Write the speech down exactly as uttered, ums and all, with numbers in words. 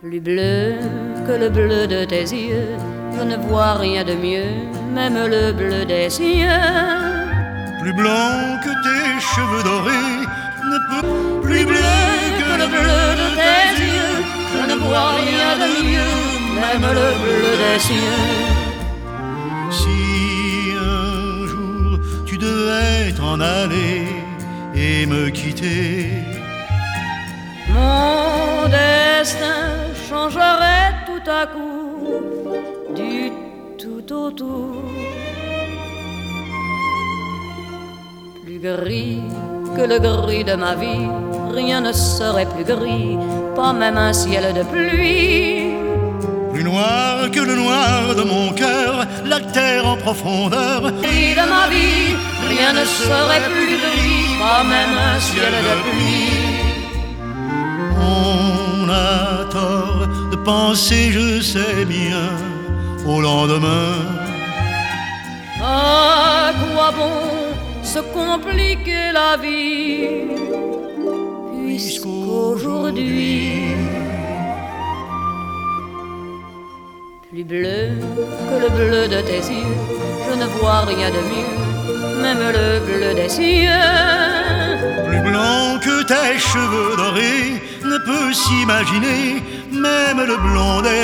Plus bleu que le bleu de tes yeux, je ne vois rien de mieux, même le bleu des cieux. Plus blanc que tes cheveux dorés, ne peut plus bleu que le bleu de tes yeux, je ne vois rien de mieux, même le bleu des cieux. Si un jour tu devais t'en aller et me quitter, mon destin changerait tout à coup du tout au tout. Plus gris que le gris de ma vie, rien ne serait plus gris, pas même un ciel de pluie. Plus noir que le noir de mon cœur, la terre en profondeur. Gris de ma vie, rien ne serait plus gris, pas même un ciel de pluie. On a tort de penser, je sais bien, au lendemain. À quoi bon se compliquer la vie, puisqu'aujourd'hui, plus bleu que le bleu de tes yeux, je ne vois rien de mieux, même le bleu des cieux. Plus blanc que tes cheveux dorés, ne peut s'imaginer, même le blond des